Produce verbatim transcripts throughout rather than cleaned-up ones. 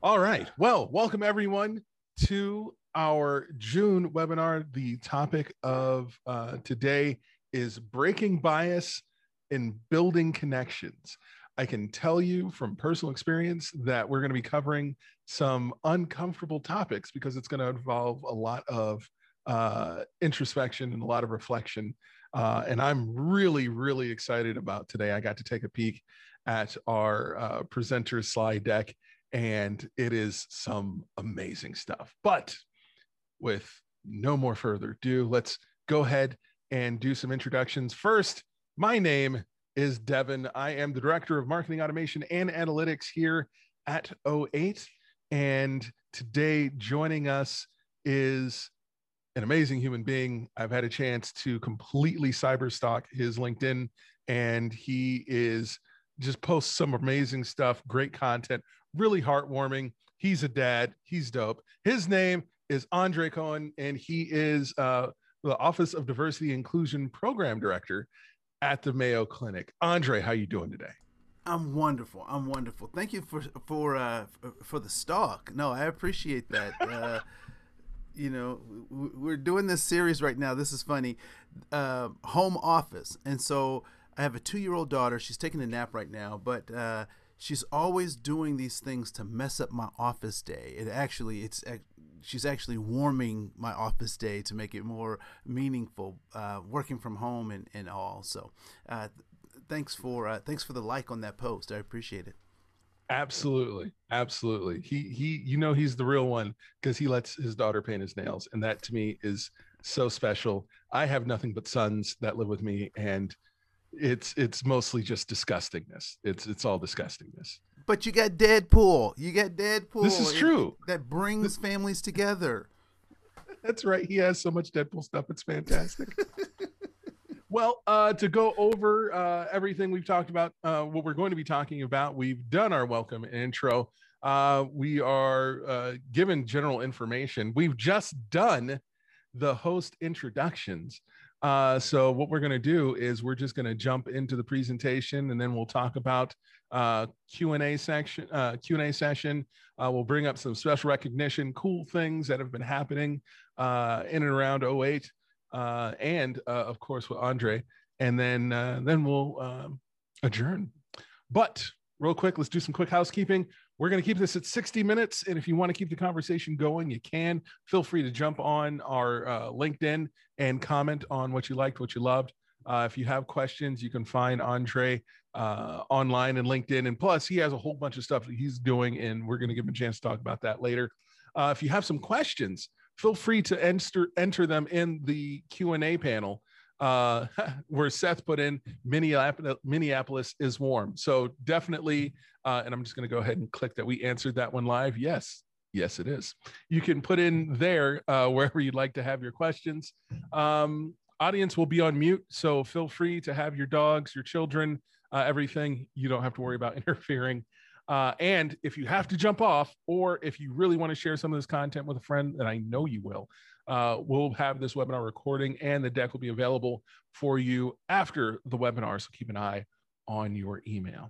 All right. Well, welcome everyone to our June webinar. The topic of uh, today is breaking bias and building connections. I can tell you from personal experience that we're going to be covering some uncomfortable topics because it's going to involve a lot of uh, introspection and a lot of reflection. Uh, and I'm really, really excited about today. I got to take a peek at our uh, presenter slide deck, and it is some amazing stuff. But with no more further ado, let's go ahead and do some introductions. First, my name is Devin. I am the Director of Marketing Automation and Analytics here at O eight. And today joining us is an amazing human being. I've had a chance to completely cyberstalk his LinkedIn, and he is just posts some amazing stuff, great content, really heartwarming. He's a dad. He's dope. His name is Andre Cohen, and he is uh, the Office of Diversity Inclusion Program Director at the Mayo Clinic. Andre, how you doing today? I'm wonderful. I'm wonderful. Thank you for for uh, for the stalk. No, I appreciate that. Uh, you know, we're doing this series right now. This is funny. Uh, home office, and so I have a two-year-old daughter. She's taking a nap right now, but uh, she's always doing these things to mess up my office day. It actually, it's she's actually warming my office day to make it more meaningful, uh, working from home and, and all. So, uh, thanks for uh, thanks for the like on that post. I appreciate it. Absolutely. Absolutely. He he you know he's the real one because he lets his daughter paint his nails, and that to me is so special. I have nothing but sons that live with me, and it's it's mostly just disgustingness. It's it's all disgustingness. But you got Deadpool. You got This is Deadpool. It, it, true. that brings families together. That's right. He has so much Deadpool stuff. It's fantastic. Well, uh, to go over uh, everything we've talked about, uh, what we're going to be talking about, we've done our welcome and intro. Uh, we are uh, given general information. We've just done the host introductions. Uh, so what we're going to do is we're just going to jump into the presentation, and then we'll talk about uh, Q and A section. Uh, Q and A session. Uh, we'll bring up some special recognition, cool things that have been happening uh, in and around O eight. Uh, and uh, of course with Andre, and then uh, then we'll um, adjourn. But real quick, let's do some quick housekeeping. We're going to keep this at sixty minutes, and if you want to keep the conversation going, you can. Feel free to jump on our uh, LinkedIn and comment on what you liked, what you loved. Uh, if you have questions, you can find Andre uh, online and LinkedIn, and plus he has a whole bunch of stuff that he's doing, and we're going to give him a chance to talk about that later. Uh, if you have some questions, feel free to enter, enter them in the Q and A panel uh, where Seth put in Minneapolis, Minneapolis is warm. So definitely, uh, and I'm just going to go ahead and click that we answered that one live. Yes, yes, it is. You can put in there uh, wherever you'd like to have your questions. Um, audience will be on mute, so feel free to have your dogs, your children, uh, everything. You don't have to worry about interfering. Uh, and if you have to jump off, or if you really want to share some of this content with a friend, and I know you will, uh, we'll have this webinar recording, and the deck will be available for you after the webinar. So keep an eye on your email.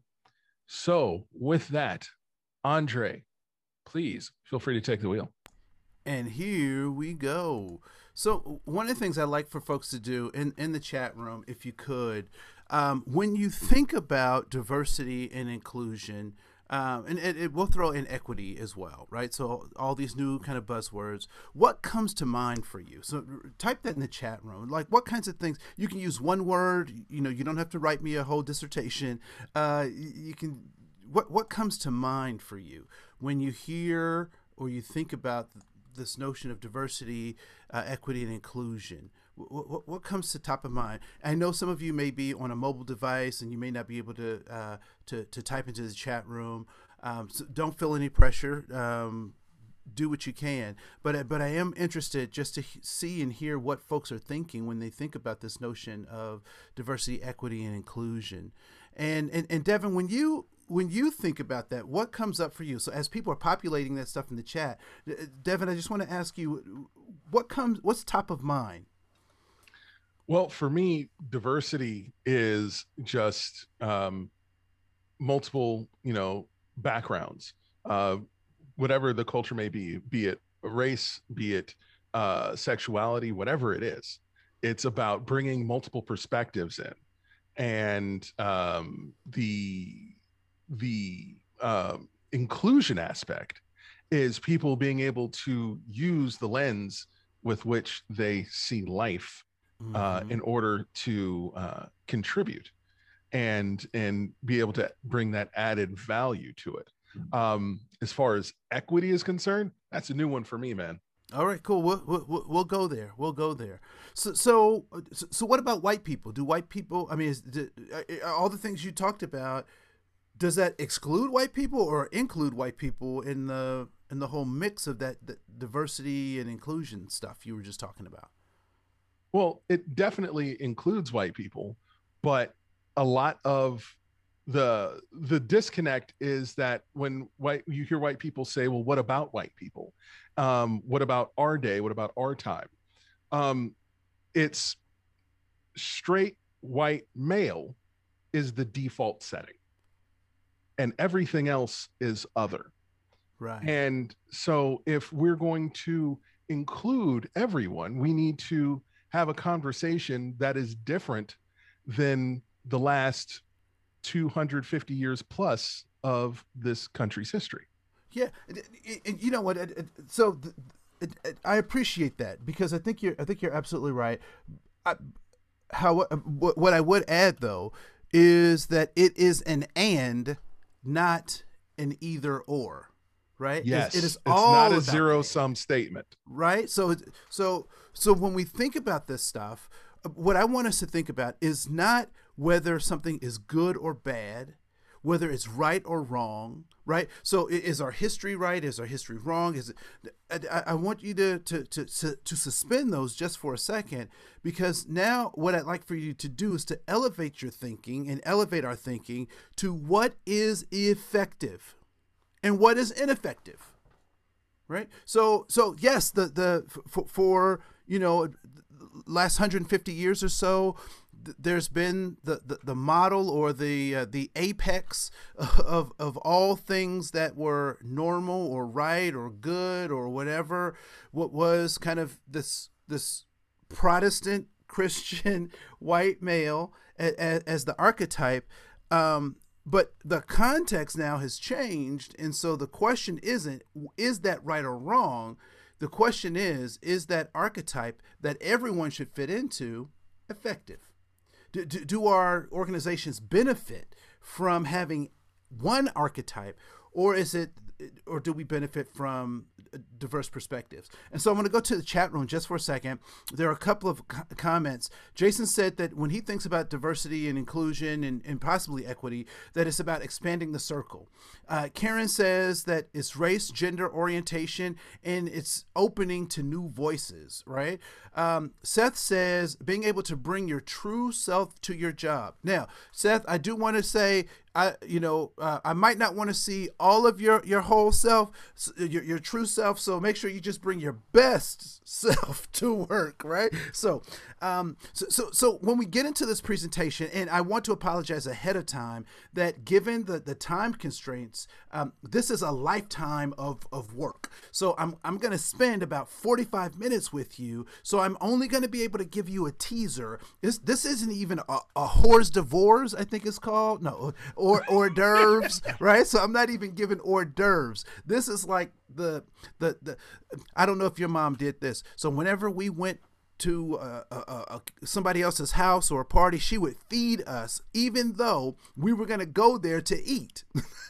So with that, Andre, please feel free to take the wheel. And here we go. So one of the things I like for folks to do in, in the chat room, if you could, um, when you think about diversity and inclusion, Um, and it, it will throw in equity as well, right? So all these new kind of buzzwords. What comes to mind for you? So type that in the chat room. Like what kinds of things you can use one word. You know, you don't have to write me a whole dissertation. Uh, you can. What what comes to mind for you when you hear or you think about this notion of diversity, uh, equity, and inclusion? What, what, what comes to top of mind? I know some of you may be on a mobile device and you may not be able to uh, to, to type into the chat room. Um, so don't feel any pressure. Um, do what you can. But but I am interested just to see and hear what folks are thinking when they think about this notion of diversity, equity, and inclusion. And and, and Devin, when you when you think about that, what comes up for you? So as people are populating that stuff in the chat, Devin, I just want to ask you, what comes? What's top of mind? Well, for me, diversity is just um, multiple, you know, backgrounds. Uh, whatever the culture may be, be it race, be it uh, sexuality, whatever it is. It's about bringing multiple perspectives in, and um, the the um, inclusion aspect is people being able to use the lens with which they see life uh, Mm-hmm. in order to uh, contribute and and be able to bring that added value to it. Um, as far as equity is concerned, that's a new one for me, man. All right, cool. We'll, we'll we'll go there. We'll go there. So so so what about white people? Do white people? I mean, is, do, are all the things you talked about, does that exclude white people or include white people in the in the whole mix of that, that diversity and inclusion stuff you were just talking about? Well, it definitely includes white people, but a lot of the the disconnect is that when white you hear white people say, well, what about white people? Um, what about our day? What about our time? Um, it's straight white male is the default setting, and everything else is other. Right. And so if we're going to include everyone, we need to have a conversation that is different than the last two hundred fifty years plus of this country's history. Yeah, and you know what? So I appreciate that, because I think you're I think you're absolutely right. I, how what I would add though is that it is an and, not an either or, right? Yes, it is it's all not a about zero that, sum statement, right? So so so when we think about this stuff, what I want us to think about is not whether something is good or bad, whether it's right or wrong, right? So is our history right? Is our history wrong? Is it, I, I want you to, to, to, to suspend those just for a second, because now what I'd like for you to do is to elevate your thinking and elevate our thinking to what is effective and what is ineffective, right? So, so yes, the, the, for, for you know, last one hundred fifty years or so, there's been the, the, the model or the uh, the apex of of all things that were normal or right or good or whatever. What was kind of this this Protestant Christian white male as, as the archetype, um, but the context now has changed, and so the question isn't is that right or wrong. The question is is that archetype that everyone should fit into effective? Do, do, do our organizations benefit from having one archetype, or is it, or do we benefit from diverse perspectives? And so I'm going to go to the chat room just for a second. There are a couple of co- comments. Jason said that when he thinks about diversity and inclusion and, and possibly equity, that it's about expanding the circle. Uh, Karen says that it's race, gender, orientation, and it's opening to new voices, right? Um, Seth says being able to bring your true self to your job. Now, Seth, I do want to say, I, you know, uh, I might not want to see all of your, your whole self, your, your true self. So make sure you just bring your best self to work. Right. So, um, so, so, so when we get into this presentation, and I want to apologize ahead of time that given the, the time constraints, um, this is a lifetime of, of work. So I'm, I'm going to spend about forty-five minutes with you. So I'm only going to be able to give you a teaser. This, this isn't even a, a hors d'oeuvres, I think it's called. No, or hors d'oeuvres, right? So I'm not even giving hors d'oeuvres. This is like the, the, the, I don't know if your mom did this. So whenever we went to uh, uh, uh, somebody else's house or a party, she would feed us, even though we were going to go there to eat.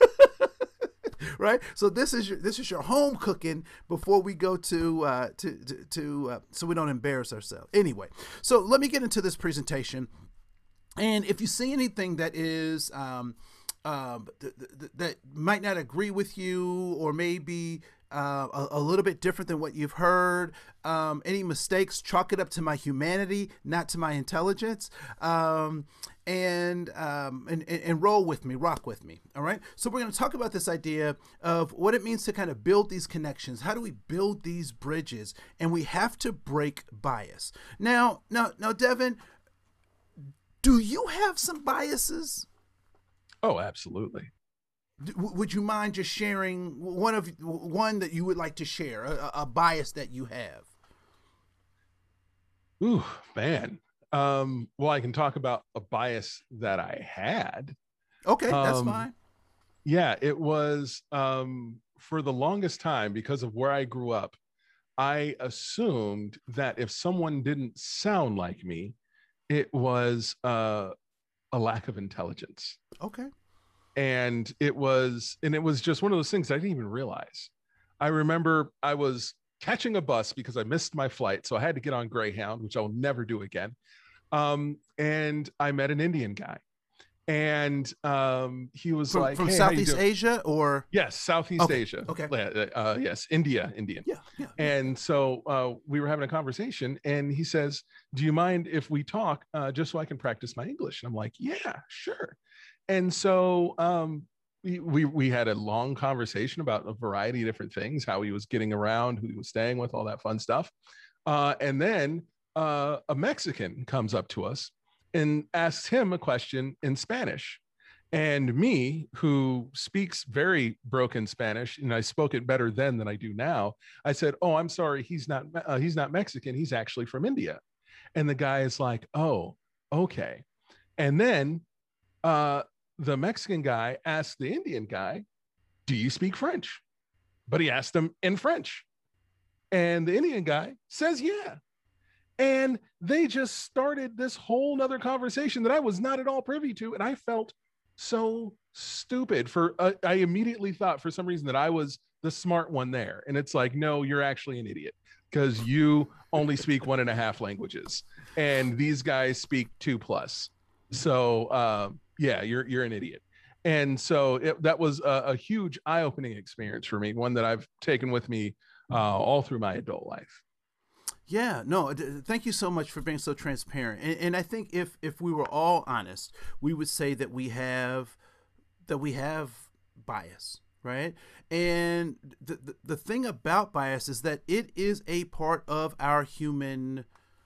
Right, so this is your this is your home cooking before we go to uh, to to, to uh, so we don't embarrass ourselves. Anyway, so let me get into this presentation, and if you see anything that is um, uh, th- th- that might not agree with you, or maybe uh, a, a little bit different than what you've heard, um, any mistakes, chalk it up to my humanity, not to my intelligence. Um, and, um, and, and roll with me, rock with me. All right. So we're going to talk about this idea of what it means to kind of build these connections. How do we build these bridges? And we have to break bias. Now, now, now, Devin, do you have some biases? Oh, absolutely. w- would you mind just sharing one of one that you would like to share, a, a bias that you have? Ooh, man. Um, well, I can talk about a bias that I had. Okay, that's Um, fine. yeah, it was um, for the longest time because of where I grew up. I assumed that if someone didn't sound like me, it was uh, a lack of intelligence. Okay. And it was, and it was just one of those things I didn't even realize. I remember I was catching a bus because I missed my flight, so I had to get on Greyhound, which I'll never do again. Um, and I met an Indian guy, and um, he was From like, from "Hey, how you Southeast doing?" Asia or Yes, Southeast okay, Asia. okay, Uh, uh, yes, India, Indian. yeah, yeah, yeah. And so uh, we were having a conversation, and he says, "Do you mind if we talk uh, just so I can practice my English?" And I'm like, "Yeah, sure." And so um, we, we we had a long conversation about a variety of different things, how he was getting around, who he was staying with, all that fun stuff. Uh, and then uh, a Mexican comes up to us and asks him a question in Spanish. And me, who speaks very broken Spanish, and I spoke it better then than I do now, I said, "Oh, I'm sorry, he's not uh, he's not Mexican. He's actually from India." And the guy is like, "Oh, okay." And then uh, the Mexican guy asked the Indian guy, "Do you speak French?" But he asked him in French. And the Indian guy says, "Yeah." And they just started this whole nother conversation that I was not at all privy to. And I felt so stupid for, uh, I immediately thought for some reason that I was the smart one there. And it's like, no, you're actually an idiot because you only speak one and a half languages and these guys speak two plus. So, um, yeah, you're, you're an idiot. And so it, that was a, a huge eye-opening experience for me, one that I've taken with me uh, all through my adult life. Yeah, no, thank you so much for being so transparent. And, and I think if if we were all honest, we would say that we have that we have bias, right? And the the, the thing about bias is that it is a part of our humanness.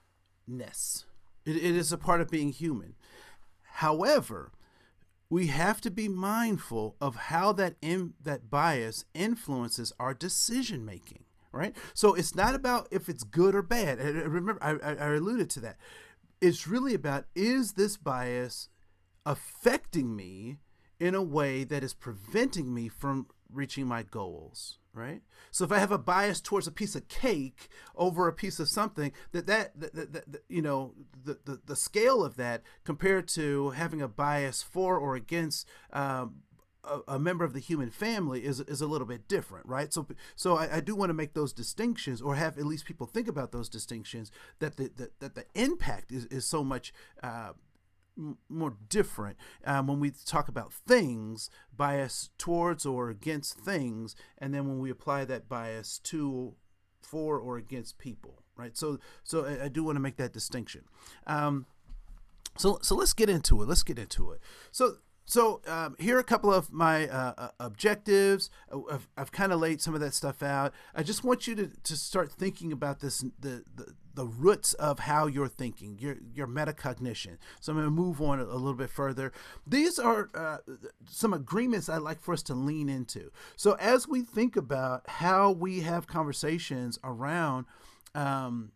It, it is a part of being human. However, we have to be mindful of how that in, that bias influences our decision making. Right? So it's not about if it's good or bad. I, I remember, I, I alluded to that. It's really about, is this bias affecting me in a way that is preventing me from reaching my goals? Right? So if I have a bias towards a piece of cake over a piece of something, that that, that, that, that you know, the, the, the scale of that compared to having a bias for or against um, a, a member of the human family is is a little bit different, right? So so I, I do want to make those distinctions, or have at least people think about those distinctions, that the, the that the impact is, is so much uh, m- more different um, when we talk about things, bias towards or against things, and then when we apply that bias to, for, or against people, right? So so I, I do want to make that distinction. Um, so so let's get into it. Let's get into it. So. So um, here are a couple of my uh, objectives. I've, I've kind of laid some of that stuff out. I just want you to, to start thinking about this, the, the the roots of how you're thinking, your your metacognition. So I'm going to move on a, a little bit further. These are uh, some agreements I'd like for us to lean into. So as we think about how we have conversations around um,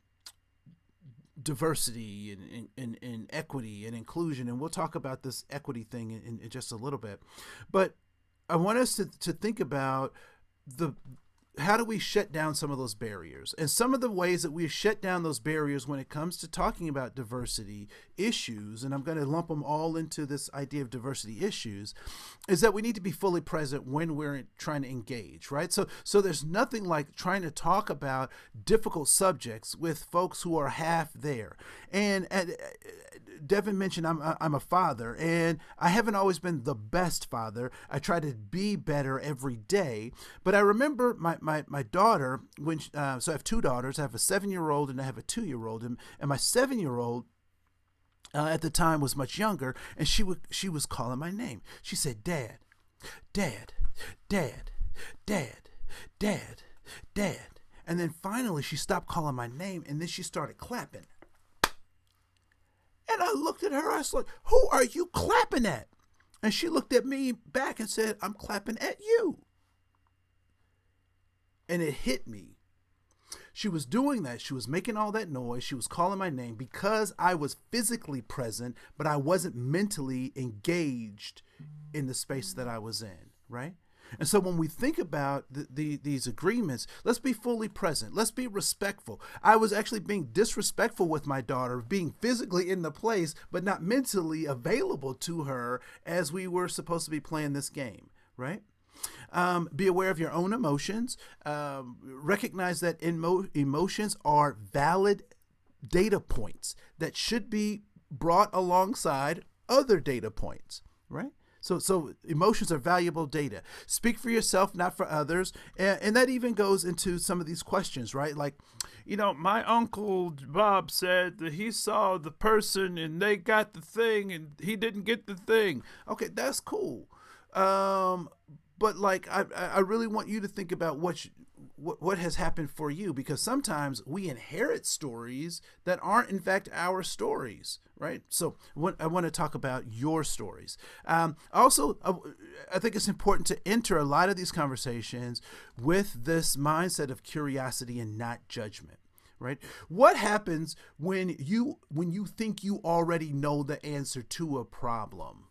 diversity and, and, and equity and inclusion, and we'll talk about this equity thing in, in just a little bit, but I want us to, to think about the how do we shut down some of those barriers, and some of the ways that we shut down those barriers when it comes to talking about diversity issues, and I'm going to lump them all into this idea of diversity issues, is that we need to be fully present when we're trying to engage, right? So so there's nothing like trying to talk about difficult subjects with folks who are half there. And, and Devin mentioned I'm I'm a father, and I haven't always been the best father. I try to be better every day. But I remember my my, my daughter, when she, uh, so I have two daughters. I have a seven-year-old and I have a two-year-old, and, and my seven-year-old uh, at the time was much younger, and she would she was calling my name. She said, "Dad, Dad, Dad, Dad, Dad, Dad," and then finally she stopped calling my name, and then she started clapping. And I looked at her, I was like, "Who are you clapping at?" And she looked at me back and said, I'm clapping at you. And it hit me. She was doing that. She was making all that noise. She was calling my name because I was physically present, but I wasn't mentally engaged in the space that I was in, right? And so when we think about the, the, these agreements, let's be fully present. Let's be respectful. I was actually being disrespectful with my daughter, being physically in the place, but not mentally available to her as we were supposed to be playing this game, right? Um, be aware of your own emotions. Um, recognize that emo- emotions are valid data points that should be brought alongside other data points, right? So, so emotions are valuable data. Speak for yourself, not for others. And, and that even goes into some of these questions, right? Like, you know, my uncle Bob said that he saw the person and they got the thing and he didn't get the thing. Okay, that's cool. Um, but like, I, I really want you to think about what, you, what, what has happened for you, because sometimes we inherit stories that aren't in fact our stories, right? So what, I want to talk about your stories. Um, also, I think it's important to enter a lot of these conversations with this mindset of curiosity and not judgment. Right? What happens when you when you think you already know the answer to a problem?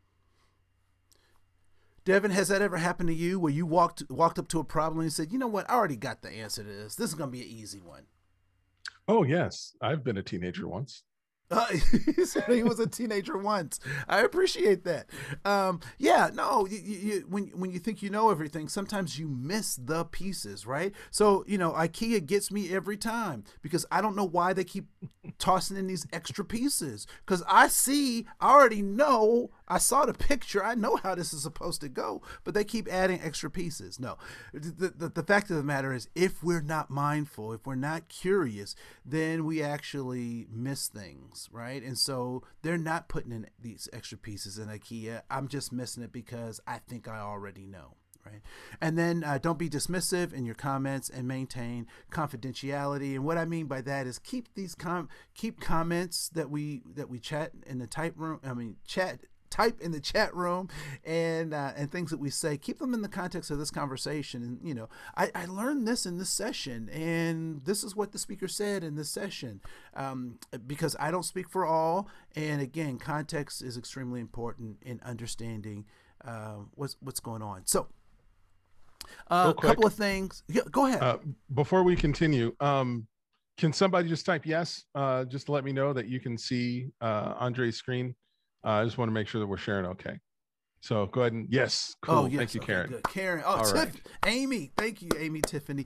Devin, has that ever happened to you where you walked walked up to a problem and you said, you know what, I already got the answer to this. This is going to be an easy one. Oh, yes. I've been a teenager once. Uh, he said he was a teenager once. I appreciate that. Um, yeah, no, you, you, when when you think you know everything, sometimes you miss the pieces, right? So, you know, IKEA gets me every time because I don't know why they keep tossing in these extra pieces. Because I see, I already know, I saw the picture, I know how this is supposed to go, but they keep adding extra pieces. No, the, the, the fact of the matter is, if we're not mindful, if we're not curious, then we actually miss things. Right. And so they're not putting in these extra pieces in IKEA. I'm just missing it because I think I already know. Right. And then uh, don't be dismissive in your comments and maintain confidentiality. And what I mean by that is keep these com keep comments that we that we chat in the type room. I mean, chat. type in the chat room and uh, and things that we say, keep them in the context of this conversation. And, you know, I, I learned this in this session, and this is what the speaker said in this session, um, because I don't speak for all. And again, context is extremely important in understanding uh, what's, what's going on. So uh, a couple of things. Yeah, go ahead. Uh, before we continue, um, can somebody just type yes, uh, just to let me know that you can see uh, Andre's screen? Uh, I just want to make sure that we're sharing okay. So go ahead and yes, cool. Oh, yes. Thank you, okay, Karen. Good. Karen. Oh, Tiff, right. Amy. Thank you, Amy Tiffany.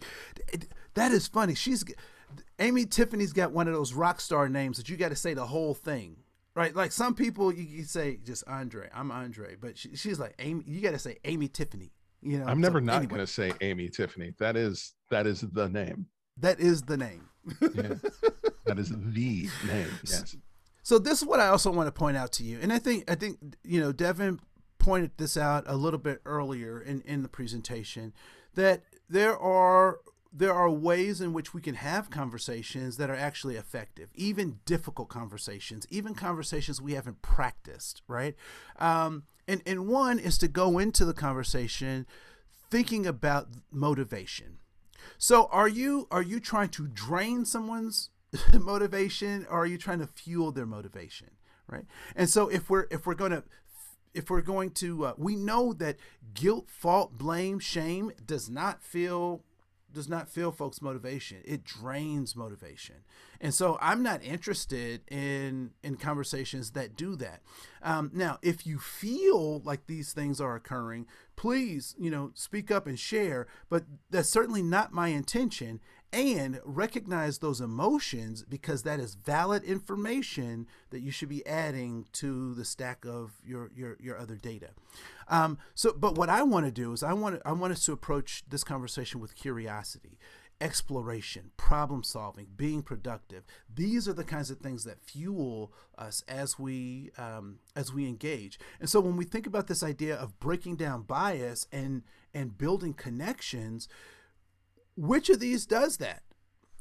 That is funny. She's Amy Tiffany's got one of those rock star names that you got to say the whole thing, right? Like some people, you can say just Andre. I'm Andre, but she, she's like Amy. You got to say Amy Tiffany. You know, I'm never so, not anyway. going to say Amy Tiffany. That is that is the name. That is the name. Yeah. That is the name. Yes. So this is what I also want to point out to you. And I think, I think, you know, Devin pointed this out a little bit earlier in, in the presentation, that there are, there are ways in which we can have conversations that are actually effective, even difficult conversations, even conversations we haven't practiced, right? Um, and, and one is to go into the conversation thinking about motivation. So are you, are you trying to drain someone's motivation, or are you trying to fuel their motivation, right? And so if we're if we're going to if we're going to uh, we know that guilt, fault, blame, shame does not feel does not feel folks' motivation. It drains motivation. And so I'm not interested in in conversations that do that. Um, now, if you feel like these things are occurring, please, you know, speak up and share, but that's certainly not my intention. And recognize those emotions, because that is valid information that you should be adding to the stack of your your, your other data. Um, so, but what I want to do is I want I want us to approach this conversation with curiosity, exploration, problem solving, being productive. These are the kinds of things that fuel us as we um, as we engage. And so, when we think about this idea of breaking down bias and and building connections, which of these does that?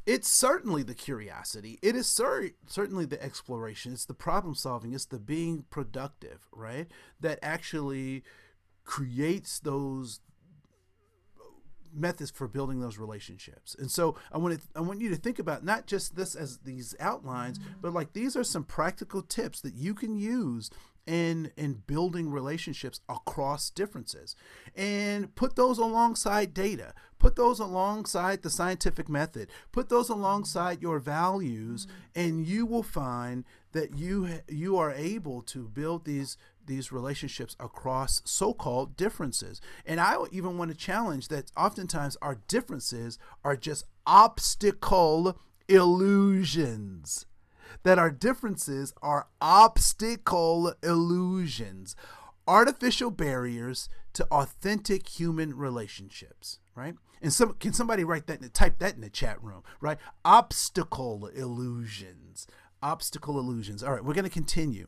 It's certainly the curiosity. It is cer- certainly the exploration. It's the problem solving. It's the being productive, right? That actually creates those methods for building those relationships. And so I want to, I want you to think about not just this as these outlines, but like these are some practical tips that you can use in in building relationships across differences, and put those alongside data, put those alongside the scientific method, put those alongside your values, and you will find that you you are able to build these these relationships across so-called differences. And I even want to challenge that oftentimes our differences are just obstacle illusions. That our differences are obstacle illusions, artificial barriers to authentic human relationships, right? And some, can somebody write that, type that in the chat room, right? Obstacle illusions, obstacle illusions. All right, we're going to continue.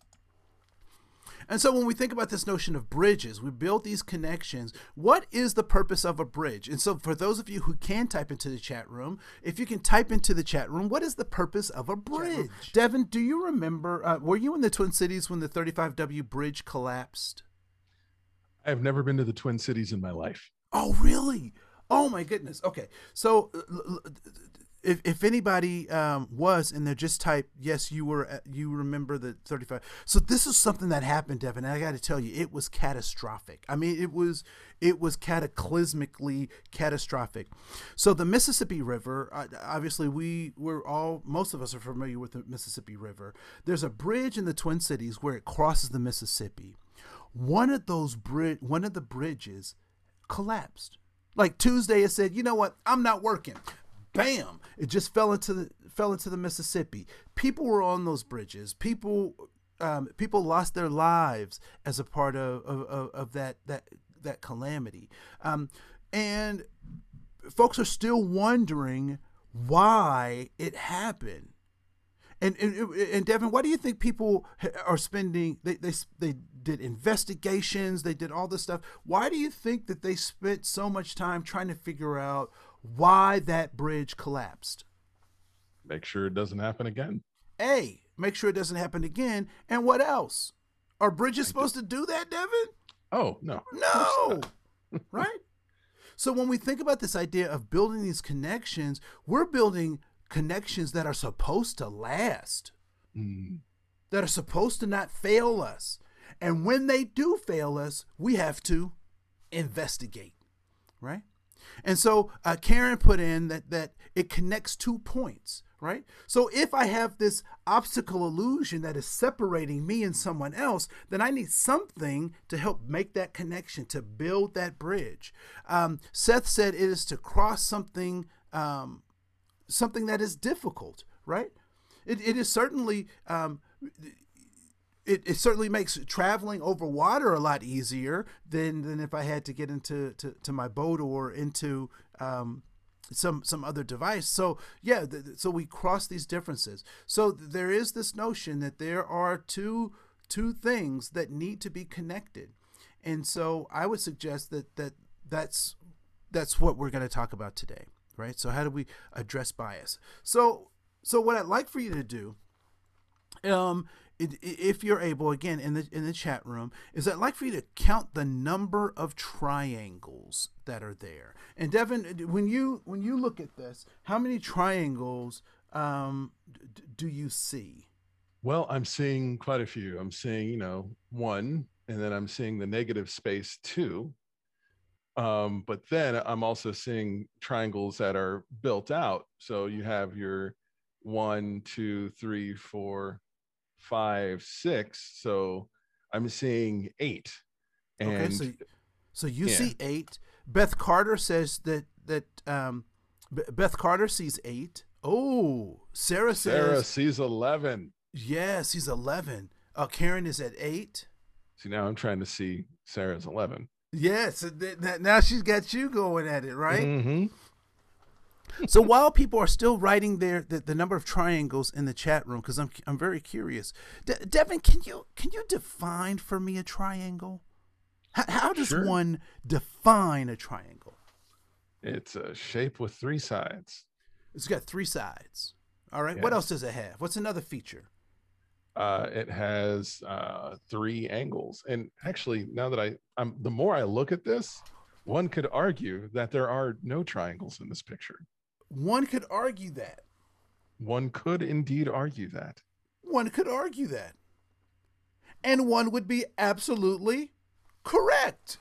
And so when we think about this notion of bridges, we build these connections. What is the purpose of a bridge? And so for those of you who can type into the chat room, if you can type into the chat room, what is the purpose of a bridge? Devin, do you remember, uh, were you in the Twin Cities when the thirty-five W bridge collapsed? I have never been to the Twin Cities in my life. Oh, really? Oh, my goodness. Okay. So if if anybody um, was in there, just type, yes, you were, at, you remember the thirty-five. So this is something that happened, Devin. And I got to tell you, it was catastrophic. I mean, it was, it was cataclysmically catastrophic. So the Mississippi River, uh, obviously we were all, most of us are familiar with the Mississippi River. There's a bridge in the Twin Cities where it crosses the Mississippi. One of those bridge, one of the bridges collapsed. Like Tuesday, it said, you know what? I'm not working. Bam! It just fell into the fell into the Mississippi. People were on those bridges. People, um, people lost their lives as a part of of, of that that that calamity, um, and folks are still wondering why it happened. And, and and Devin, why do you think people are spending? They they they did investigations. They did all this stuff. Why do you think that they spent so much time trying to figure out why that bridge collapsed? Make sure it doesn't happen again. A, make sure it doesn't happen again. And what else? Are bridges supposed to do that, Devin? Oh, no. No. Right? So when we think about this idea of building these connections, we're building connections that are supposed to last, mm. that are supposed to not fail us. And when they do fail us, we have to investigate, right? And so uh, Karen put in that that it connects two points, right? So if I have this obstacle illusion that is separating me and someone else, then I need something to help make that connection, to build that bridge. Um, Seth said it is to cross something, um, something that is difficult, right? It, it is certainly... Um, It, it certainly makes traveling over water a lot easier than, than if I had to get into to, to my boat or into um, some some other device. So yeah, th- so we cross these differences. So there is this notion that there are two two things that need to be connected, and so I would suggest that that that's that's what we're going to talk about today, right? So how do we address bias? So so what I'd like for you to do, um. if you're able, again, in the in the chat room, is I'd like for you to count the number of triangles that are there. And Devin, when you when you look at this, how many triangles um, d- do you see? Well, I'm seeing quite a few. I'm seeing, you know, one, and then I'm seeing the negative space two. Um, but then I'm also seeing triangles that are built out. So you have your one, two, three, four, five, six. So I'm seeing eight. And okay, so so you yeah. see eight. Beth Carter says that that um, B- Beth Carter sees eight. Oh, Sarah says Sarah sees eleven. Yes, he's eleven. Uh, Karen is at eight. See, now I'm trying to see Sarah's eleven. Yes, th- th- now she's got you going at it, right? Mm-hmm. So while people are still writing their the, the number of triangles in the chat room, because I'm I'm very curious, De- Devin, can you can you define for me a triangle? How, how does Sure. one define a triangle? It's a shape with three sides. It's got three sides. All right. Yes. What else does it have? What's another feature? Uh, it has uh, three angles. And actually, now that I, I'm, the more I look at this, one could argue that there are no triangles in this picture. One could argue that. One could indeed argue that. One could argue that. And one would be absolutely correct.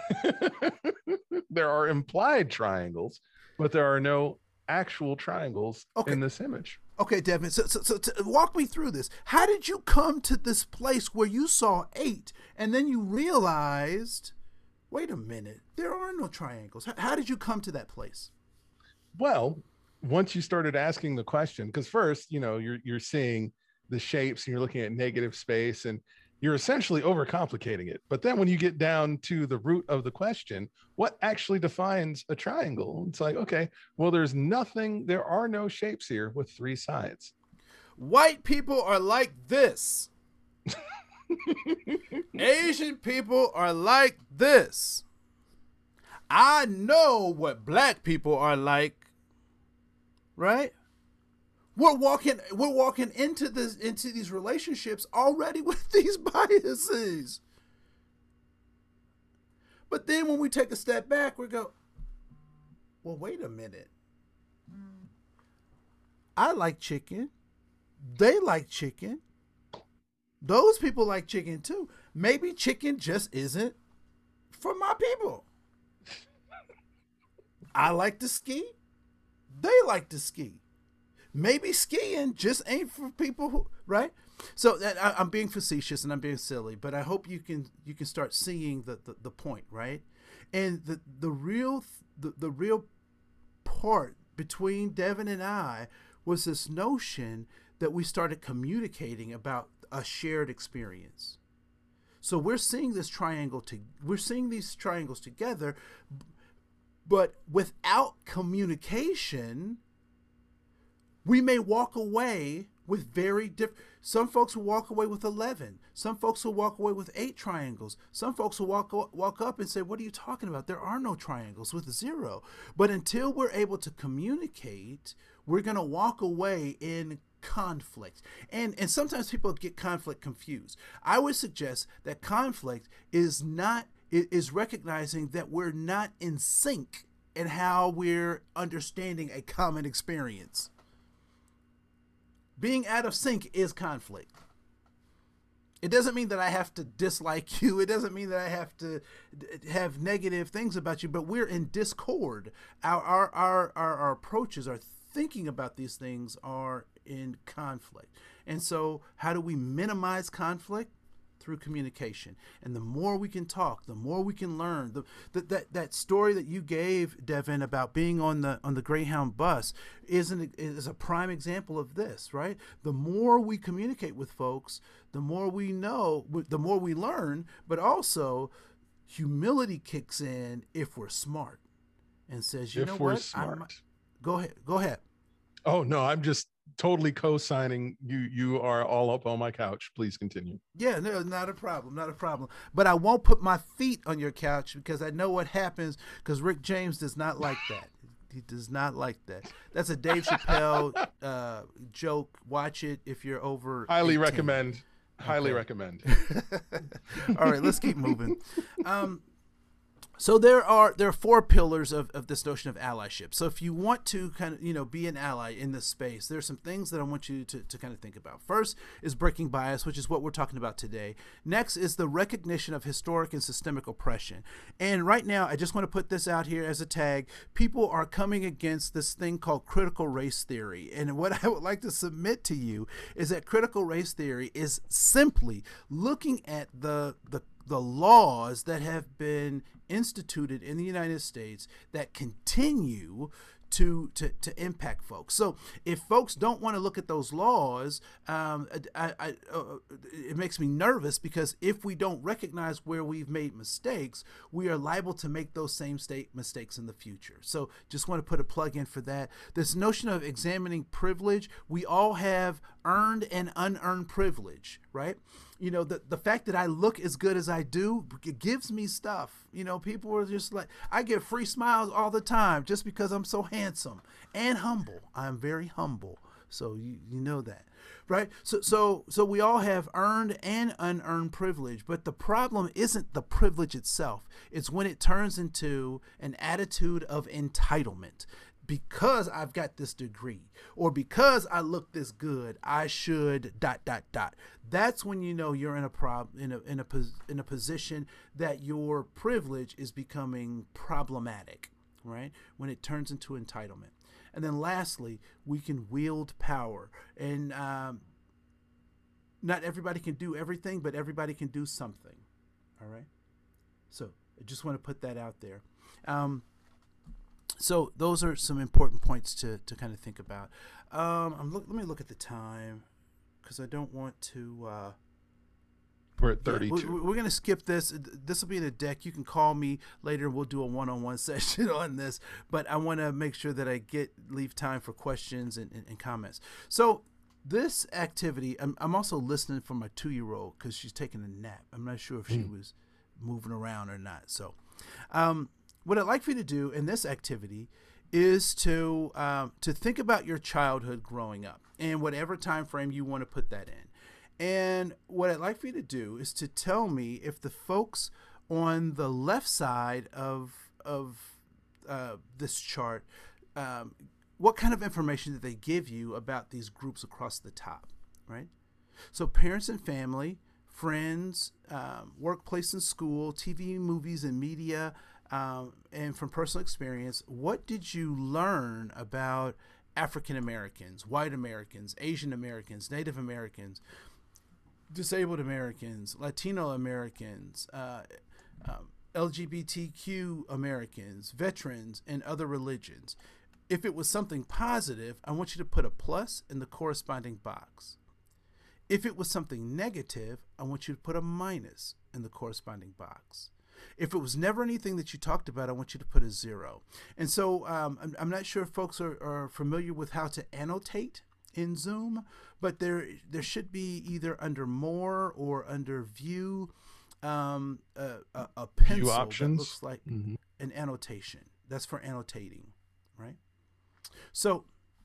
There are implied triangles, but there are no actual triangles okay. in this image. Okay, Devin, so, so, so to walk me through this. How did you come to this place where you saw eight and then you realized, wait a minute, there are no triangles? How, how did you come to that place? Well, once you started asking the question, because first, you know, you're you're seeing the shapes and you're looking at negative space and you're essentially overcomplicating it. But then when you get down to the root of the question, what actually defines a triangle? It's like, okay, well, there's nothing, there are no shapes here with three sides. White people are like this. Asian people are like this. I know what black people are like, right? We're walking we're walking into this into these relationships already with these biases. But then when we take a step back, we go, well, wait a minute. I like chicken. They like chicken. Those people like chicken too. Maybe chicken just isn't for my people. I like to ski. They like to ski. Maybe skiing just ain't for people who, right? So that, I, I'm being facetious and I'm being silly, but I hope you can you can start seeing the the, the point, right? And the the real the, the real part between Devin and I was this notion that we started communicating about a shared experience. So we're seeing this triangle to we're seeing these triangles together, but without communication, we may walk away with very different. Some folks will walk away with eleven. Some folks will walk away with eight triangles. Some folks will walk walk up and say, "What are you talking about? There are no triangles with zero." But until we're able to communicate, we're going to walk away in conflict. And and sometimes people get conflict confused. I would suggest that conflict is not is recognizing that we're not in sync in how we're understanding a common experience. Being out of sync is conflict. It doesn't mean that I have to dislike you. It doesn't mean that I have to have negative things about you, but we're in discord. Our our our our, our approaches, our thinking about these things are in conflict. And so how do we minimize conflict? Through communication. And the more we can talk, the more we can learn. The, the, that that story that you gave, Devin, about being on the on the Greyhound bus is an, is a prime example of this, right? The more we communicate with folks, the more we know, the more we learn, but also humility kicks in if we're smart and says, you if know we're what? smart. I'm, go ahead. Go ahead. Oh, no, I'm just totally co-signing. You you are all up on my couch. Please continue. Yeah, no, not a problem, not a problem. But I won't put my feet on your couch because I know what happens, because Rick James does not like that. He does not like that. That's a Dave Chappelle uh, joke. Watch it if you're over Highly eighteen. recommend. Highly Okay. recommend. All right, let's keep moving. Um, So there are there are four pillars of, of this notion of allyship. So if you want to kind of, you know, be an ally in this space, there's some things that I want you to, to kind of think about. First is breaking bias, which is what we're talking about today. Next is the recognition of historic and systemic oppression. And right now, I just want to put this out here as a tag. People are coming against this thing called critical race theory. And what I would like to submit to you is that critical race theory is simply looking at the the the laws that have been instituted in the United States that continue to, to, to impact folks. So if folks don't want to look at those laws, um, I, I, uh, it makes me nervous, because if we don't recognize where we've made mistakes, we are liable to make those same state mistakes in the future. So just want to put a plug in for that. This notion of examining privilege, we all have earned and unearned privilege, right? You know, the the fact that I look as good as I do, it gives me stuff. You know, people are just like, I get free smiles all the time just because I'm so handsome and humble. I'm very humble. So you, you know that, right? So so so we all have earned and unearned privilege, but the problem isn't the privilege itself. It's when it turns into an attitude of entitlement. Because I've got this degree, or because I look this good, I should dot dot dot. That's when you know you're in a prob in a in a pos- in a position that your privilege is becoming problematic, right? When it turns into entitlement. And then lastly, we can wield power, and um, not everybody can do everything, but everybody can do something. All right. So I just want to put that out there. Um, So those are some important points to, to kind of think about. Um, I'm look, let me look at the time because I don't want to. Uh, We're at yeah, thirty-two. we're, we're going to skip this. This will be in the deck. You can call me later. We'll do a one-on-one session on this. But I want to make sure that I get leave time for questions and, and, and comments. So this activity, I'm, I'm also listening for my two-year-old because she's taking a nap. I'm not sure if she Mm. was moving around or not. So. Um, What I'd like for you to do in this activity is to um, to think about your childhood growing up and whatever time frame you want to put that in. And what I'd like for you to do is to tell me if the folks on the left side of of uh, this chart, um, what kind of information did they give you about these groups across the top, right? So parents and family, friends, um, workplace and school, T V, movies, and media. Um, and from personal experience, what did you learn about African Americans, white Americans, Asian Americans, Native Americans, disabled Americans, Latino Americans, uh, um, L G B T Q Americans, veterans, and other religions? If it was something positive, I want you to put a plus in the corresponding box. If it was something negative, I want you to put a minus in the corresponding box. If it was never anything that you talked about, I want you to put a zero. And so um, I'm, I'm not sure if folks are, are familiar with how to annotate in Zoom, but there there should be either under More or under View um, a, a, a pencil View that options. looks like Mhm. an annotation. That's for annotating, right? So,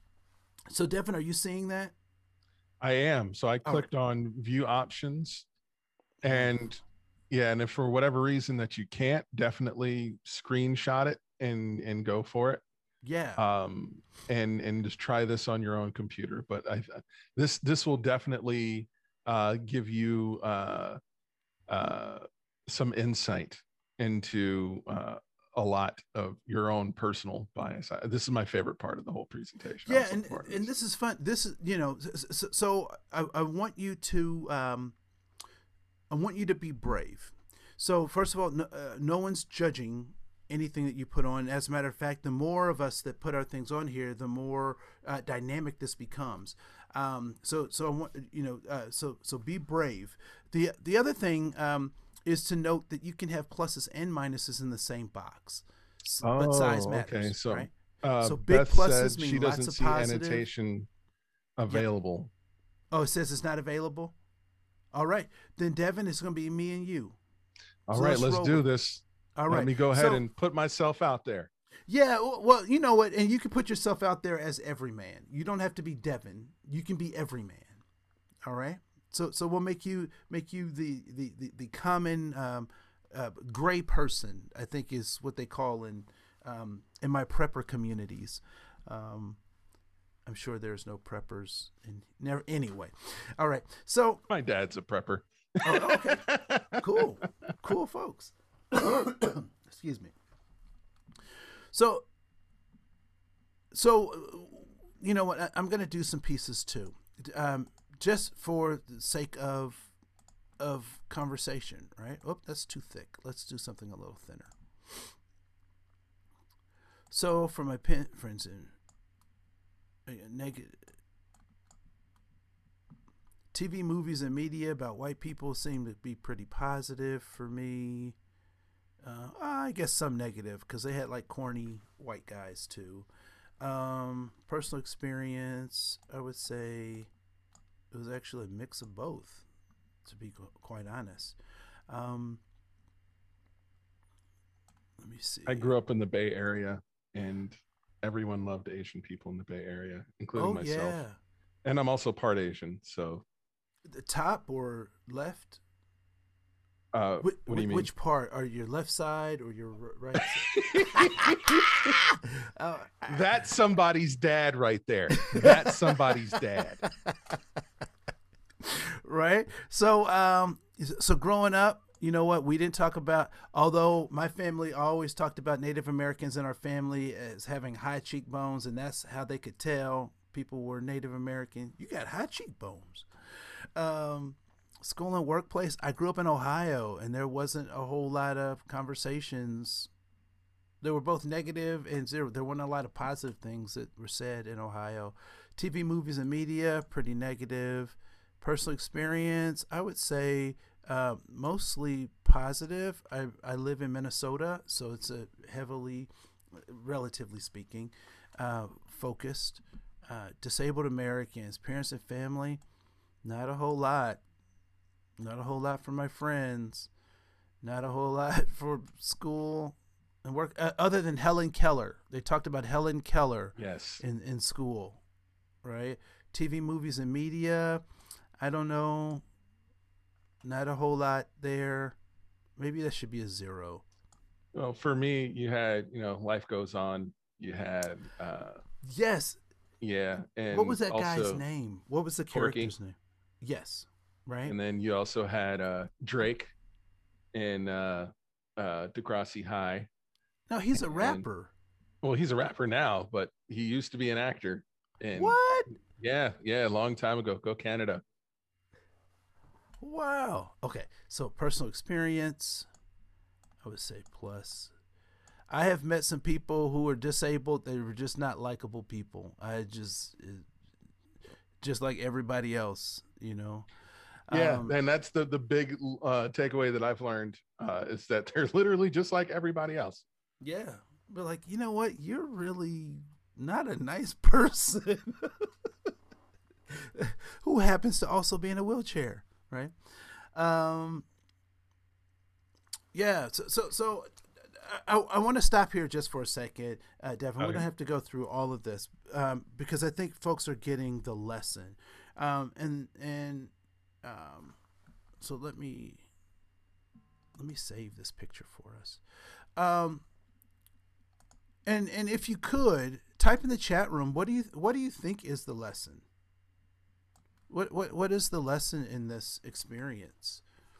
so Devin, are you seeing that? I am. So I All right. clicked on view options, Wonderful. and yeah, and if for whatever reason that you can't, definitely screenshot it and and go for it. Yeah. Um, and and just try this on your own computer. But I this this will definitely uh, give you uh, uh, some insight into uh, a lot of your own personal bias. I, this is my favorite part of the whole presentation. I Yeah, was and looking forward to and this. this is fun. This is you know, so, so I, I want you to um, I want you to be brave. So first of all, no, uh, no one's judging anything that you put on. As a matter of fact, the more of us that put our things on here, the more uh, dynamic this becomes. Um, so so I want you know uh, so so be brave. The the other thing um, is to note that you can have pluses and minuses in the same box, S- but size Oh, okay. matters, So right? uh, So big Beth said pluses she mean lots doesn't of see positive. annotation Yep. available. Oh, it says it's not available. All right, then Devin, it's going to be me and you. All So right, let's let's roll do with it. this. All Let right. me go ahead So and put myself out there. yeah, well, you know what, and you can put yourself out there as every man. You don't have to be Devin. You can be every man. All right. So so we'll make you make you the the the, the common um, uh, gray person. I think is what they call in um, in my prepper communities. Um, I'm sure there's no preppers in never anyway. All right. So My dad's a prepper. oh, okay, cool, cool folks. Excuse me. So so you know what? I, I'm going to do some pieces too, um, just for the sake of of conversation, right? Oh, that's too thick. Let's do something a little thinner. So for my pen, friends in negative T V, movies, and media about white people seem to be pretty positive for me. Uh, I guess some negative because they had like corny white guys too. Um, personal experience, I would say it was actually a mix of both. to be quite honest. Um, let me see. I grew up in the Bay Area, and everyone loved Asian people in the Bay Area, including Oh myself. yeah, And I'm also part Asian, so the top or left? uh, Wh- what do you mean? Which part? Are your left side or your r- right side? Oh, That's somebody's dad right there. That's somebody's dad. right. So, um, so growing up, you know what? We didn't talk about. Although my family always talked about Native Americans in our family as having high cheekbones, and that's how they could tell people were Native American. You got high cheekbones. Um, school and workplace. I grew up in Ohio, and there wasn't a whole lot of conversations. They were both negative and zero. There weren't a lot of positive things that were said in Ohio. T V, movies, and media, pretty negative. Personal experience, I would say uh, mostly positive. I, I live in Minnesota, so it's a heavily, relatively speaking, uh, focused. Uh, disabled Americans, parents and family, not a whole lot. Not a whole lot for my friends. Not a whole lot for school and work, uh, other than Helen Keller. They talked about Helen Keller Yes. in, in school, right? T V, movies, and media. I don't know. Not a whole lot there. Maybe that should be a zero. Well, for me, you had, you know, Life Goes On. You had, uh, Yes. yeah. And What was that also guy's name? What was the Porky. character's name? Yes. Right? And then you also had uh, Drake in uh, uh, Degrassi High. No, he's a And- rapper. Well, he's a rapper now, but he used to be an actor. And What? Yeah, yeah, a long time ago. Go Canada. Wow. Okay. So personal experience, I would say plus. I have met some people who are disabled. They were just not likable people. I just, just like everybody else, you know. Yeah, Um, and that's the the big uh, takeaway that I've learned uh, is that they're literally just like everybody else. yeah. But like, you know what? You're really not a nice person who happens to also be in a wheelchair, right? Um, yeah. So, so, so I, I want to stop here just for a second, uh, Devin. We're Okay. going to have to go through all of this um, because I think folks are getting the lesson. Um, and, and, um, so let me, let me save this picture for us. Um, and, and if you could type in the chat room, what do you, what do you think is the lesson? What, what, what is the lesson in this experience?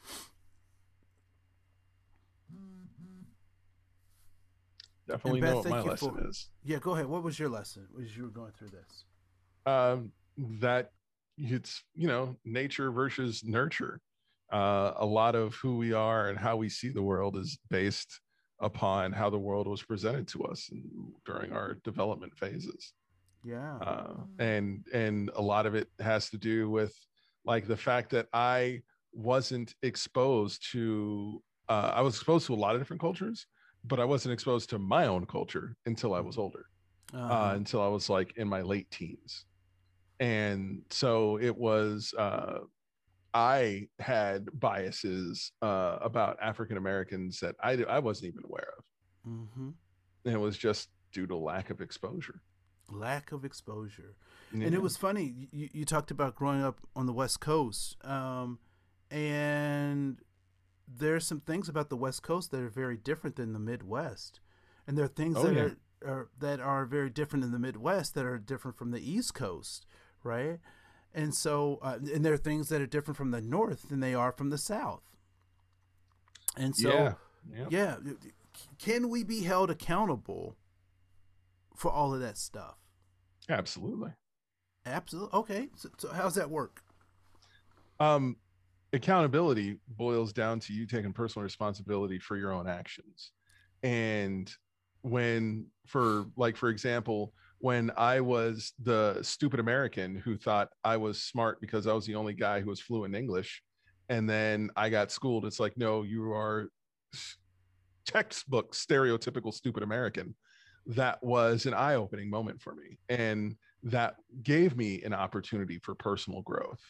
Definitely Beth, know what thank my you lesson for- is. Yeah, go ahead. What was your lesson as you were going through this? Um, that it's, you know, nature versus nurture. Uh, a lot of who we are and how we see the world is based upon how the world was presented to us in, during our development phases. Yeah. Uh, and and a lot of it has to do with like the fact that I wasn't exposed to uh, I was exposed to a lot of different cultures, but I wasn't exposed to my own culture until I was older, Uh-huh. uh, until I was like in my late teens. And so it was uh, I had biases uh, about African Americans that I I wasn't even aware of, Mm-hmm. and it was just due to lack of exposure. Lack of exposure. Yeah. And it was funny. You, you talked about growing up on the West Coast. Um, and there's some things about the West Coast that are very different than the Midwest. And there are things Oh, that yeah. are, are that are very different in the Midwest that are different from the East Coast, right? And so, uh, and there are things that are different from the North than they are from the South. And so, yeah, yeah. yeah, can we be held accountable for all of that stuff? Absolutely. Absolutely. Okay. So, so how's that work? Um, accountability boils down to you taking personal responsibility for your own actions. And when, for like, for example, when I was the stupid American who thought I was smart because I was the only guy who was fluent in English, and then I got schooled, it's like, no, you are textbook stereotypical stupid American. That was an eye-opening moment for me, and that gave me an opportunity for personal growth.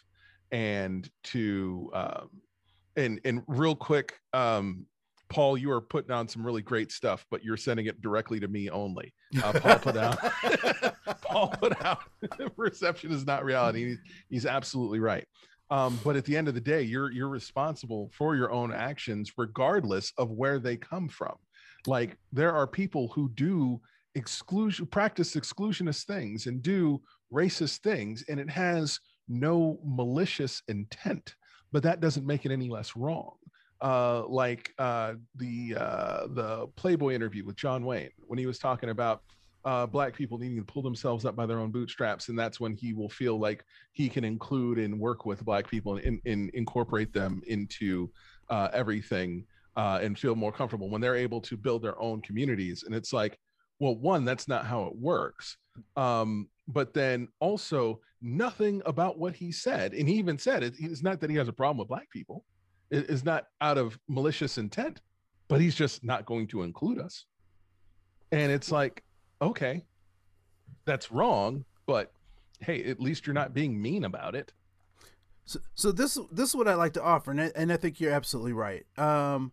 and to um, and and real quick, um, Paul, you are putting on some really great stuff, but you're sending it directly to me only. Uh, Paul put out, Paul put out, perception is not reality. He's, he's absolutely right. Um, but at the end of the day, you're you're responsible for your own actions, regardless of where they come from. Like there are people who do exclusion, practice exclusionist things and do racist things, and it has no malicious intent, but that doesn't make it any less wrong. Uh, like uh, the uh, the Playboy interview with John Wayne, when he was talking about uh, black people needing to pull themselves up by their own bootstraps, and that's when he will feel like he can include and work with black people and, and incorporate them into uh, everything uh, and feel more comfortable when they're able to build their own communities. And it's like, well, one, that's not how it works. Um, but then also nothing about what he said, and he even said it, it's not that he has a problem with black people. It is not out of malicious intent, but he's just not going to include us. And it's like, okay, that's wrong, but hey, at least you're not being mean about it. So, so this this is what I like to offer, and I, and I think you're absolutely right. Um,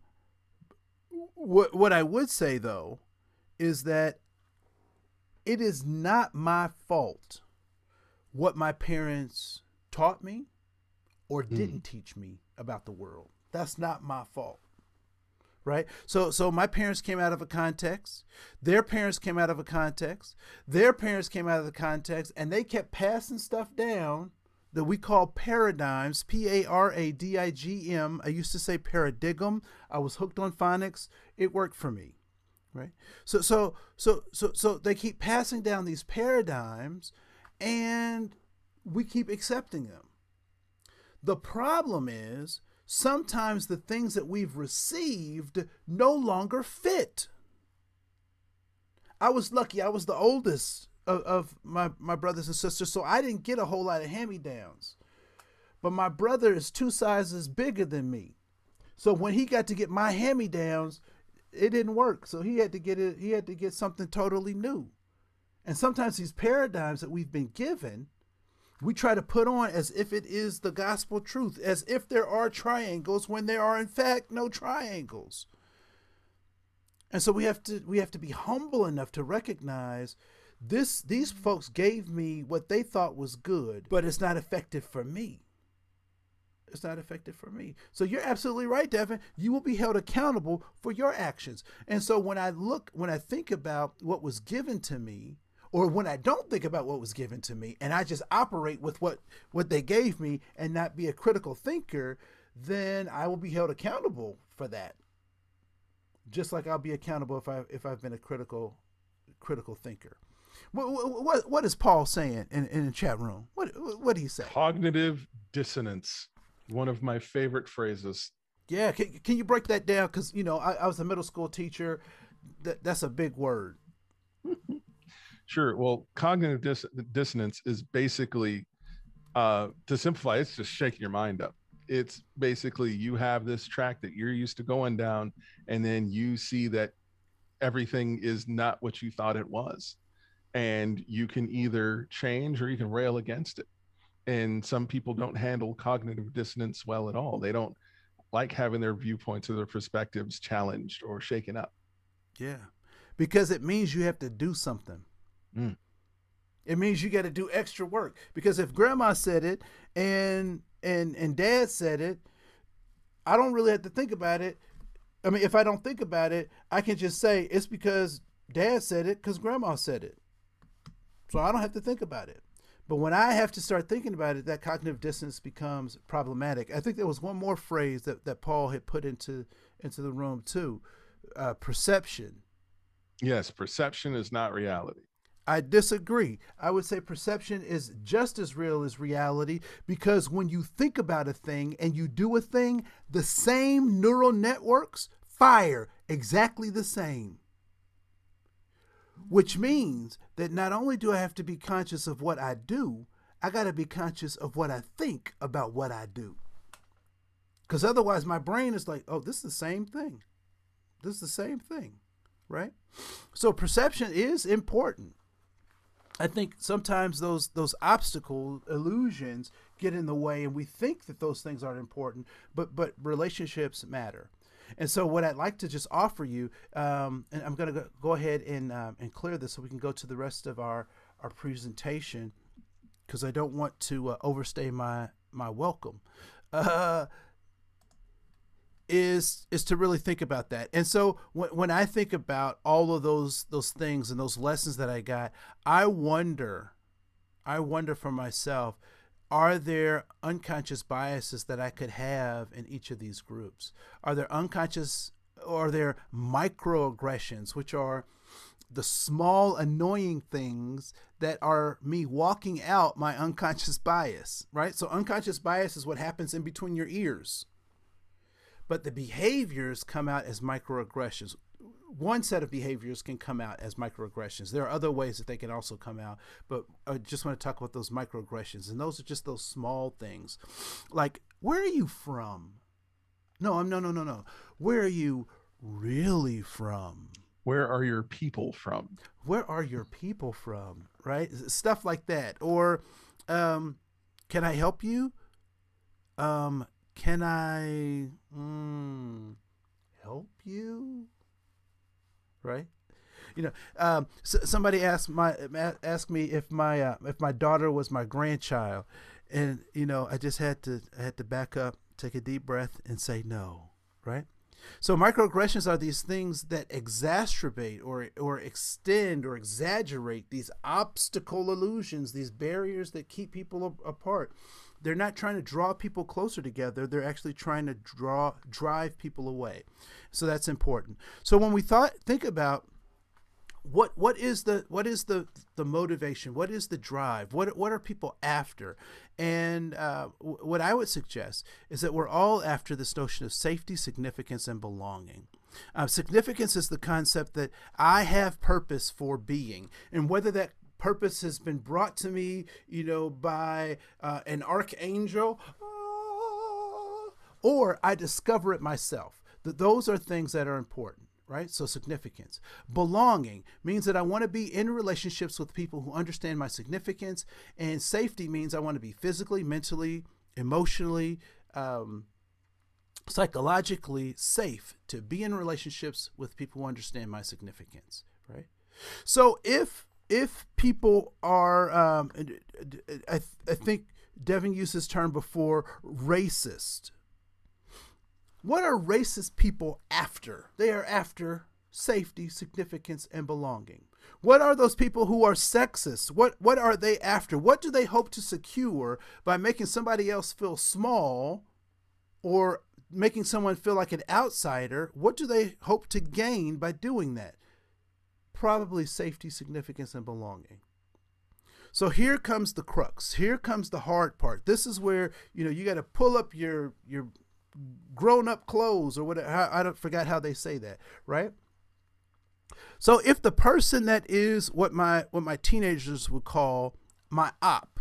what what I would say though is that it is not my fault what my parents taught me or didn't mm. teach me about the world. That's not my fault. Right? So so my parents came out of a context. Their parents came out of a context. Their parents came out of the context, and they kept passing stuff down that we call paradigms, P A R A D I G M. I used to say paradigm. I was hooked on phonics. It worked for me. Right? So so so so so they keep passing down these paradigms, and we keep accepting them. The problem is sometimes the things that we've received no longer fit. I was lucky. I was the oldest of, of my, my brothers and sisters, so I didn't get a whole lot of hand-me-downs. But my brother is two sizes bigger than me. So when he got to get my hand-me-downs, it didn't work. So he had to get it, he had to get something totally new. And sometimes these paradigms that we've been given, we try to put on as if it is the gospel truth, as if there are triangles when there are in fact no triangles. And so we have to we have to be humble enough to recognize this these folks gave me what they thought was good, but it's not effective for me. It's not effective for me. So you're absolutely right, Devin. You will be held accountable for your actions. And so when I look, when I think about what was given to me, or when I don't think about what was given to me and I just operate with what, what they gave me and not be a critical thinker, then I will be held accountable for that. Just like I'll be accountable if I if I've been a critical critical thinker. What what, what is Paul saying in, in the chat room? What what did he say? Cognitive dissonance. One of my favorite phrases. Yeah, can, can you break that down? Because you know I, I was a middle school teacher. That that's a big word. Sure. Well, cognitive dis- dissonance is basically, uh, to simplify, it's just shaking your mind up. It's basically you have this track that you're used to going down, and then you see that everything is not what you thought it was. And you can either change or you can rail against it. And some people don't handle cognitive dissonance well at all. They don't like having their viewpoints or their perspectives challenged or shaken up. Yeah, because it means you have to do something. Mm. It means you got to do extra work, because if grandma said it and and and dad said it, I don't really have to think about it. I mean, if I don't think about it, I can just say it's because dad said it because grandma said it. So I don't have to think about it. But when I have to start thinking about it, that cognitive dissonance becomes problematic. I think there was one more phrase that, that Paul had put into into the room too, uh, perception. Yes, perception is not reality. I disagree. I would say perception is just as real as reality, because when you think about a thing and you do a thing, the same neural networks fire exactly the same. Which means that not only do I have to be conscious of what I do, I got to be conscious of what I think about what I do. Because otherwise my brain is like, oh, this is the same thing. This is the same thing, right? So perception is important. I think sometimes those those obstacle illusions get in the way, and we think that those things aren't important, but but relationships matter. And so what I'd like to just offer you, um, and I'm going to go ahead and um, and clear this so we can go to the rest of our, our presentation, because I don't want to uh, overstay my my welcome, uh, is is to really think about that. And so when, when I think about all of those those things and those lessons that I got, I wonder, I wonder for myself, are there unconscious biases that I could have in each of these groups? Are there unconscious, or are there microaggressions, which are the small annoying things that are me walking out my unconscious bias, right? So unconscious bias is what happens in between your ears, but the behaviors come out as microaggressions. One set of behaviors can come out as microaggressions. There are other ways that they can also come out, but I just want to talk about those microaggressions. And those are just those small things. Like, where are you from? No, I'm no, no, no, no. Where are you really from? Where are your people from? Where are your people from? Right? Stuff like that. Or, um, can I help you? Um, can I mm, help you? Right, you know. Um, so somebody asked my asked me if my uh, if my daughter was my grandchild, and you know, I just had to I had to back up, take a deep breath, and say no. Right. So microaggressions are these things that exacerbate or or extend or exaggerate these obstacle illusions, these barriers that keep people apart. They're not trying to draw people closer together. They're actually trying to draw, drive people away. So that's important. So when we thought, think about what what is the what is the the motivation? What is the drive? What what are people after? And uh, w- what I would suggest is that we're all after this notion of safety, significance, and belonging. Uh, significance is the concept that I have purpose for being, and whether that purpose has been brought to me, you know, by uh, an archangel, uh, or I discover it myself. That those are things that are important, right? So significance. Belonging means that I want to be in relationships with people who understand my significance, and safety means I want to be physically, mentally, emotionally, um, psychologically safe to be in relationships with people who understand my significance, right? So if If people are, um, I, I think Devin used this term before, racist. What are racist people after? They are after safety, significance, and belonging. What are those people who are sexist? What what are they after? What do they hope to secure by making somebody else feel small or making someone feel like an outsider? What do they hope to gain by doing that? Probably safety, significance, and belonging. So here comes the crux. Here comes the hard part. This is where, you know, you got to pull up your your grown-up clothes or whatever. I, I don't forgot how they say that, right? So if the person that is what my what my teenagers would call my op,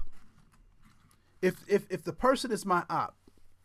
if if if the person is my op,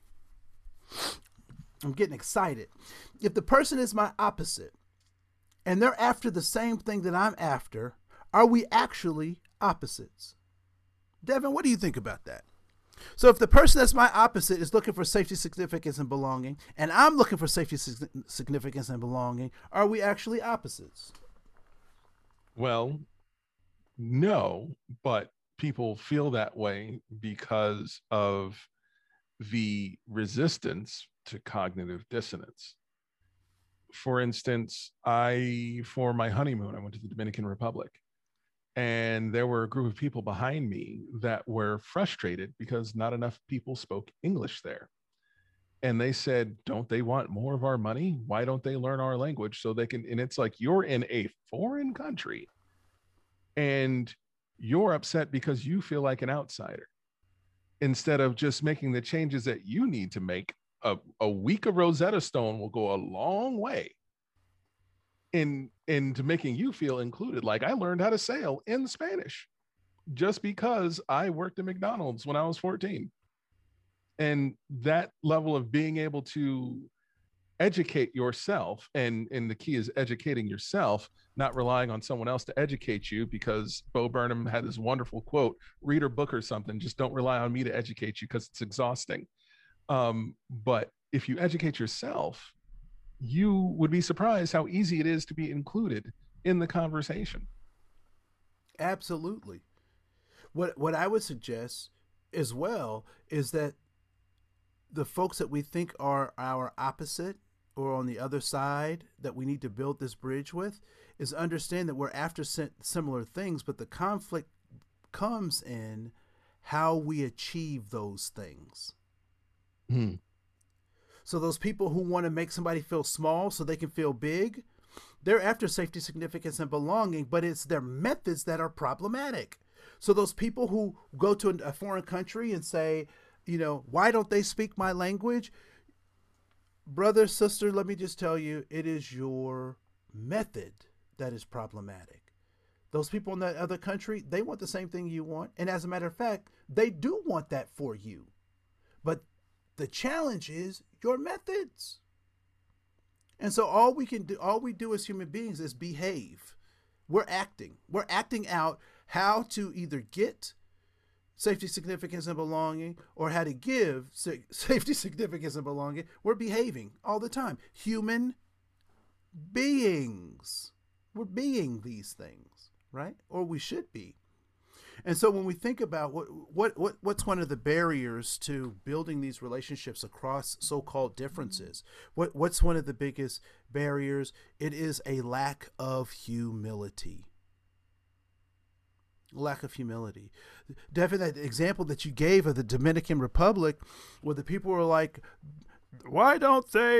I'm getting excited. If the person is my opposite, and they're after the same thing that I'm after, are we actually opposites? Devin, what do you think about that? So if the person that's my opposite is looking for safety, significance, and belonging, and I'm looking for safety, significance, and belonging, are we actually opposites? Well, no, but people feel that way because of the resistance to cognitive dissonance. For instance, I, for my honeymoon, I went to the Dominican Republic, and there were a group of people behind me that were frustrated because not enough people spoke English there. And they said, don't they want more of our money? Why don't they learn our language so they can? And it's like, you're in a foreign country and you're upset because you feel like an outsider, instead of just making the changes that you need to make. A, a week of Rosetta Stone will go a long way in into making you feel included. Like, I learned how to sail in Spanish just because I worked at McDonald's when I was fourteen. And that level of being able to educate yourself. And, and the key is educating yourself, not relying on someone else to educate you, because Bo Burnham had this wonderful quote, read a book or something. Just don't rely on me to educate you because it's exhausting. Um, but if you educate yourself, you would be surprised how easy it is to be included in the conversation. Absolutely. What what I would suggest as well is that the folks that we think are our opposite or on the other side that we need to build this bridge with is understand that we're after similar things, but the conflict comes in how we achieve those things. Hmm. So those people who want to make somebody feel small so they can feel big, they're after safety, significance, and belonging, but it's their methods that are problematic. So those people who go to a foreign country and say, you know, why don't they speak my language? Brother, sister, let me just tell you, it is your method that is problematic. Those people in that other country, they want the same thing you want. And as a matter of fact, they do want that for you. But the challenge is your methods. And so all we can do, all we do as human beings is behave. We're acting. We're acting out how to either get safety, significance, and belonging, or how to give safety, significance, and belonging. We're behaving all the time. Human beings. We're being these things, right? Or we should be. And so when we think about what what what what's one of the barriers to building these relationships across so-called differences, what what's one of the biggest barriers? It is a lack of humility. Lack of humility. Devin, that example that you gave of the Dominican Republic, where the people were like, "Why don't they?"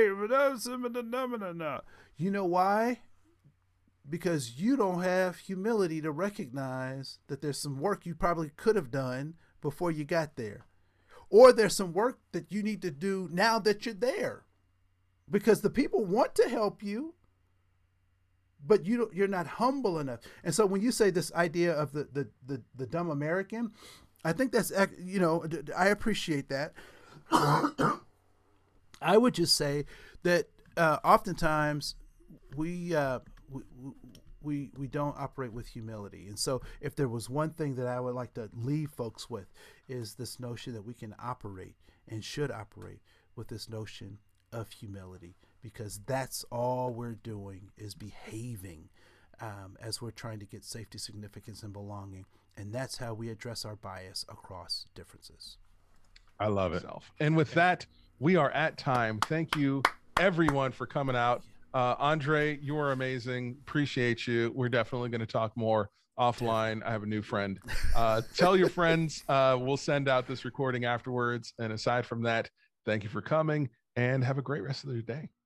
You know why? Because you don't have humility to recognize that there's some work you probably could have done before you got there. Or there's some work that you need to do now that you're there. Because the people want to help you, but you don't, you're not humble enough. And so when you say this idea of the, the, the, the dumb American, I think that's, you know, I appreciate that. I would just say that uh, oftentimes we... Uh, We, we we don't operate with humility. And so if there was one thing that I would like to leave folks with is this notion that we can operate and should operate with this notion of humility, because that's all we're doing is behaving um, as we're trying to get safety, significance, and belonging. And that's how we address our bias across differences. I love it. And with that, we are at time. Thank you, everyone, for coming out. Uh, Andre, you are amazing. Appreciate you. We're definitely going to talk more offline. I have a new friend. Uh, tell your friends. Uh, we'll send out this recording afterwards. And aside from that, thank you for coming and have a great rest of the day.